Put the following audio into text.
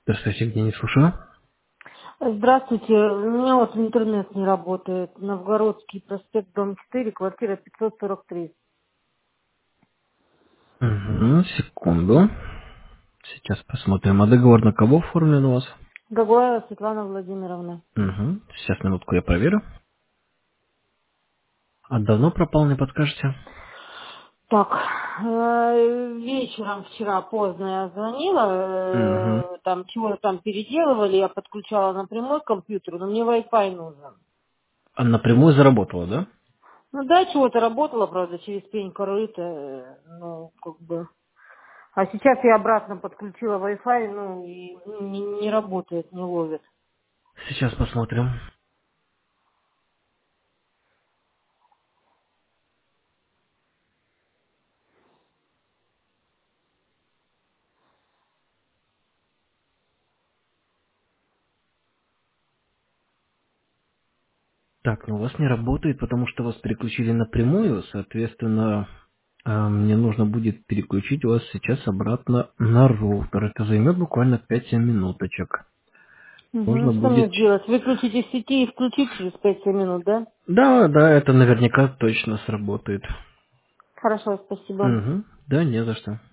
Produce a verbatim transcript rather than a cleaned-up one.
Здравствуйте, где не слушаю. Здравствуйте. У меня вот интернет не работает. Новгородский проспект, дом четыре, квартира пятьсот сорок три. Угу, секунду. Сейчас посмотрим. А договор на кого оформлен у вас? Гагуаева Светлана Владимировна. Угу. Сейчас минутку я проверю. А давно пропал, не подскажете? Так, э, вечером вчера поздно я Угу. звонила, э, там чего-то там переделывали, я подключала напрямую к компьютеру, но мне Wi-Fi нужен. А напрямую заработала, да? Ну да, чего-то работало, правда, через пень корыто, э, ну, как бы. А сейчас я обратно подключила Wi-Fi, ну, и не, не работает, не ловит. Сейчас посмотрим. Так, ну у вас не работает, потому что вас переключили напрямую, соответственно, э, мне нужно будет переключить вас сейчас обратно на роутер. Это займет буквально пять-семь минуточек. Угу. Можно Что мне будет... сделать? Выключить из сети и включить через пять-семь минут, да? Да, да, это наверняка точно сработает. Хорошо, спасибо. Угу. Да, не за что.